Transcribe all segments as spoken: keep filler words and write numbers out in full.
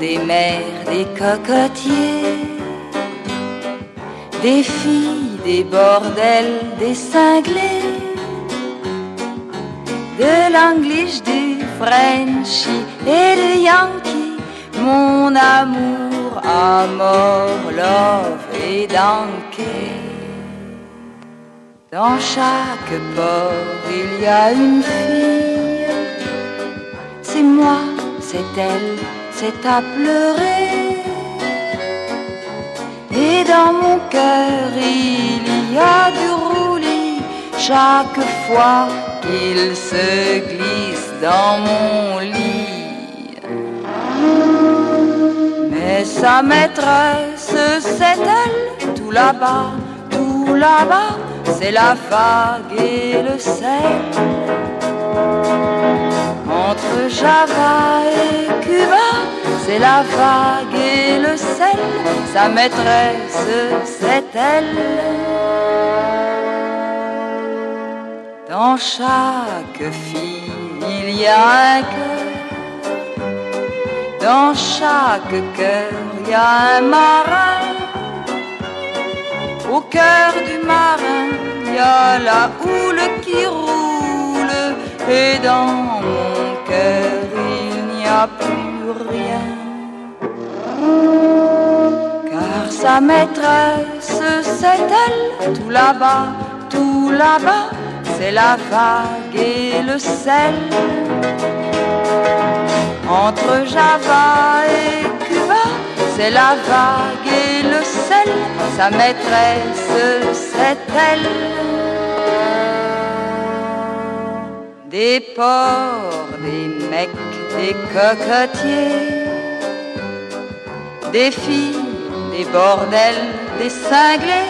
des mers, des cocotiers, des filles, des bordels, des cinglés, de l'English, du Frenchy et du Yankee, mon amour, amour, love et donkey. Dans chaque port, il y a une fille. C'est moi, c'est elle, c'est à pleurer. Et dans mon cœur, il y a du roulis chaque fois qu'il se glisse dans mon lit. Mais sa maîtresse, c'est elle, tout là-bas, tout là-bas, c'est la vague et le sel. Entre Java et Cuba, c'est la vague et le sel. Sa maîtresse, c'est elle. Dans chaque fille, il y a un cœur. Dans chaque cœur, il y a un marin. Au cœur du marin, il y a la houle qui roule. Et dans mon cœur, il n'y a plus rien. Car sa maîtresse, c'est elle, tout là-bas, tout là-bas, c'est la vague et le sel. Entre Java et Cuba, c'est la vague et le sel. Sa maîtresse, c'est elle. Des porcs, des mecs, des cocotiers, des filles, des bordels, des cinglés,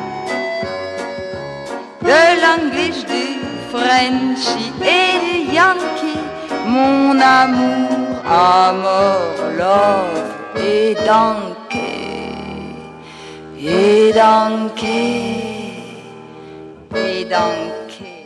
de l'English, du Frenchy et du Yankee, mon amour, amour, love et donkey, et donkey, et donkey.